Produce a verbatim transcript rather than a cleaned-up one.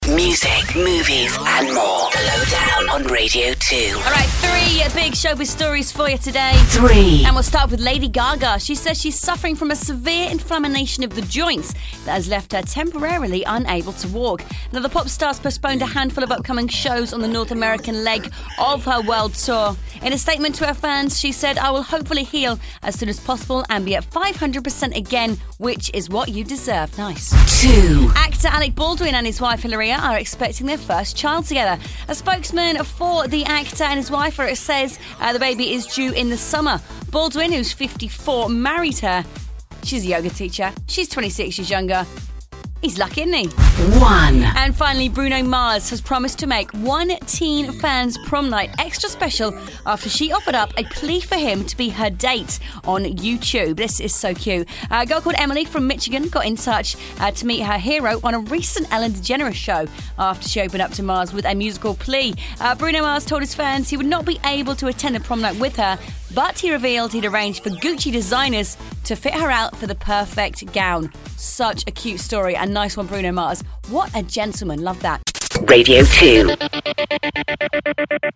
Music, movies, and more. The Lowdown on Radio two. All right, three big showbiz stories for you today. Three. And we'll start with Lady Gaga. She says she's suffering from a severe inflammation of the joints that has left her temporarily unable to walk. Now, the pop star's postponed a handful of upcoming shows on the North American leg of her world tour. In a statement to her fans, she said, "I will hopefully heal as soon as possible and be at five hundred percent again, which is what you deserve." Nice. Two. Actor Alec Baldwin and his wife Hilaria are expecting their first child together. A spokesman for the actor and his wife says uh, the baby is due in the summer. Baldwin, who's fifty-four, married her. She's a yoga teacher. She's twenty-six years younger. He's lucky, isn't he? One. And finally, Bruno Mars has promised to make one teen fans prom night extra special after she offered up a plea for him to be her date on YouTube. This is so cute. A girl called Emily from Michigan got in touch uh, to meet her hero on a recent Ellen DeGeneres show after she opened up to Mars with a musical plea. Uh, Bruno Mars told his fans he would not be able to attend the prom night with her, but he revealed he'd arranged for Gucci designers to fit her out for the perfect gown. Such a cute story. A nice one, Bruno Mars. What a gentleman. Love that. Radio two.